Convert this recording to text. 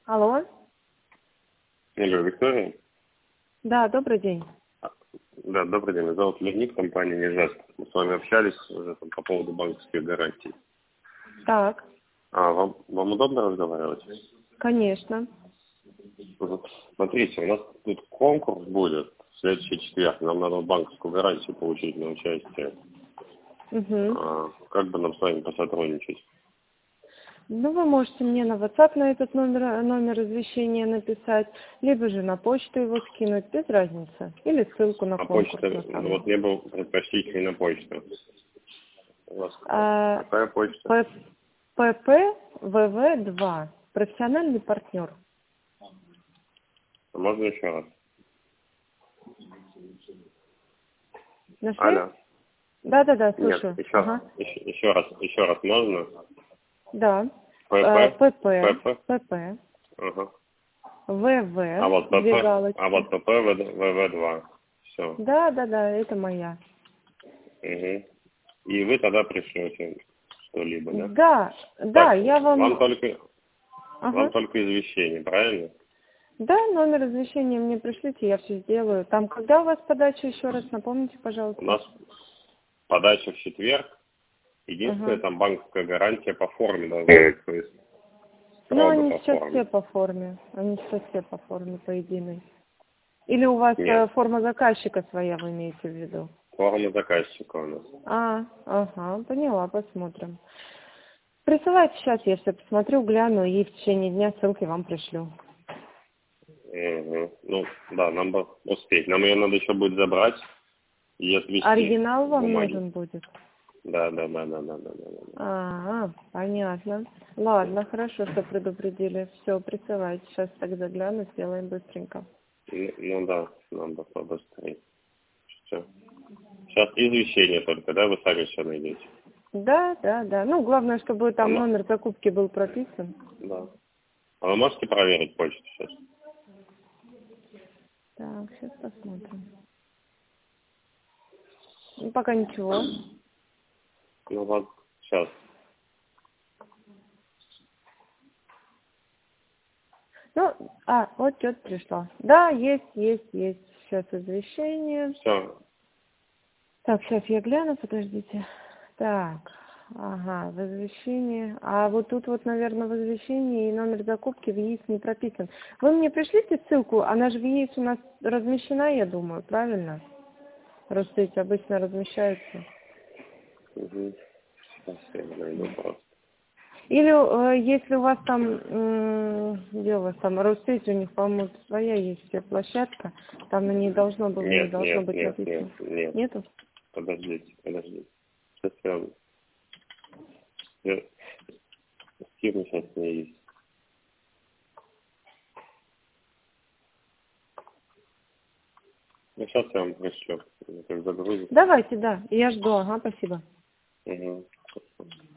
Алло. Алло, Виктория? Да, добрый день. Да, добрый день. Меня зовут Леонид, компания Нижест. Мы с вами общались уже там по поводу банковских гарантий. Так, Вам удобно разговаривать? конечно. Мгм. Смотрите, у нас тут конкурс будет в следующий четверг. Нам надо банковскую гарантию получить на участие. Угу. Как бы нам с вами посотрудничать? Ну, вы можете мне на WhatsApp на этот номер извещения написать, либо же на почту его скинуть, без разницы. Или ссылку на А конкурс почта, на ну самом. вот мне бы предпочтительнее на почту. У вас А, какая почта? ППВВ2. Профессиональный партнер. А можно еще раз? Нашли? Алло. Да, Нет, слушаю. Ага. еще раз можно? Да. ПП? ПП. ПП? ПП. Ага. ВВ. А вот Две ПП, а галочки. вот ПП ВВ2. Все. Да, это моя. Угу. И вы тогда пришлете что-либо, да? Да, Так, я вам вам... только, Ага. извещение, правильно? Да, номер извещения мне пришлите, я все сделаю. Там когда у вас подача, еще раз напомните, У пожалуйста. нас подача в четверг. Единственное, Ага. там банковская гарантия по форме должна быть, то есть Ну, строго они по сейчас все форме. по форме. Они сейчас все по форме, по единой. Или у вас Нет, форма заказчика своя, вы имеете в виду? форма заказчика у нас. Ага, поняла, посмотрим. Присылайте сейчас, я все посмотрю, гляну и в течение дня ссылки вам пришлю. Угу. Ну, да, нам бы успеть. Нам ее надо еще будет забрать и отвезти Оригинал вам бумаги. нужен будет? Да. Понятно. Ладно, хорошо, что предупредили. Все, присылайте. Сейчас так загляну, сделаем быстренько. Ну да, нам бы побыстрее. Все. Сейчас извещение только, да, вы сами все найдете. Да. Ну, главное, чтобы там Оно? номер закупки был прописан. Да. А вы можете проверить почту сейчас? Так, сейчас посмотрим. Ну, пока ничего. Ну вот, сейчас. Ну, вот что-то пришло. Да, есть. Сейчас извещение. Все. Так, сейчас я гляну, подождите. Так, ага, возвещение. А вот тут вот, наверное, возвещение и номер закупки в ЕИС не прописан. Вы мне пришлите ссылку, она же в ЕИС у нас размещена, я думаю, правильно? Просто эти обычно размещаются. Угу. Сейчас я найду просто. Или если у вас там, где у вас там, Россеть, у них, по-моему, своя есть площадка, там на ней должно Нет. быть написано. Нету? Подождите. Сейчас я скину сейчас не есть. Ну, сейчас я вам пришлю. Как загрузится. Давайте, да, я жду, ага, спасибо. Угу.